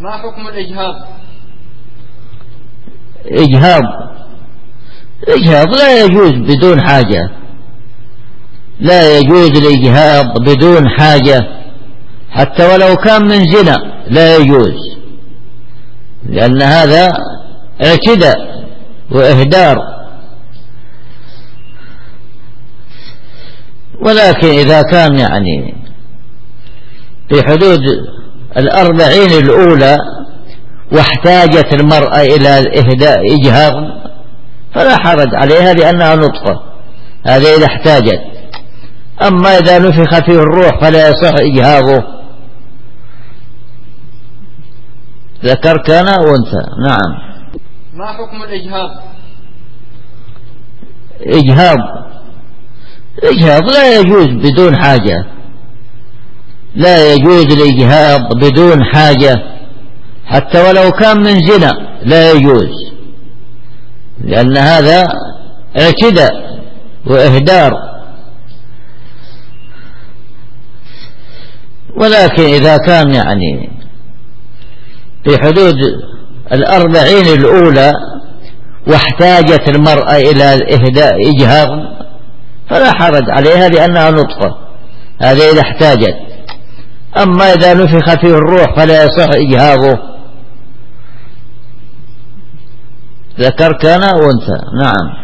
ما حكم الإجهاض؟ إجهاض لا يجوز بدون حاجة، لا يجوز الإجهاض بدون حاجة، حتى ولو كان من زنا لا يجوز، لأن هذا اعتداء وإهدار. ولكن إذا كان يعني في حدود 40 الأولى واحتاجت المرأة إلى إهداء إجهاض فلا حرج عليها لأنها نطفة، هذا إذا احتاجت. أما إذا نفخ فيه الروح فلا يصح إجهاضه، ذكر كان وأنثى. نعم. ما حكم الإجهاض؟ إجهاض لا يجوز بدون حاجة، لا يجوز الإجهاض بدون حاجة، حتى ولو كان من زنا لا يجوز، لأن هذا اعتداء وإهدار. ولكن إذا كان يعني في حدود 40 الأولى واحتاجت المرأة إلى إهداء إجهاض فلا حرج عليها لأنها نطفة، هذا إذا احتاجت. أما إذا نفخ فيه الروح فلا يصح إجهاضه، ذكر كان وأنثى. نعم.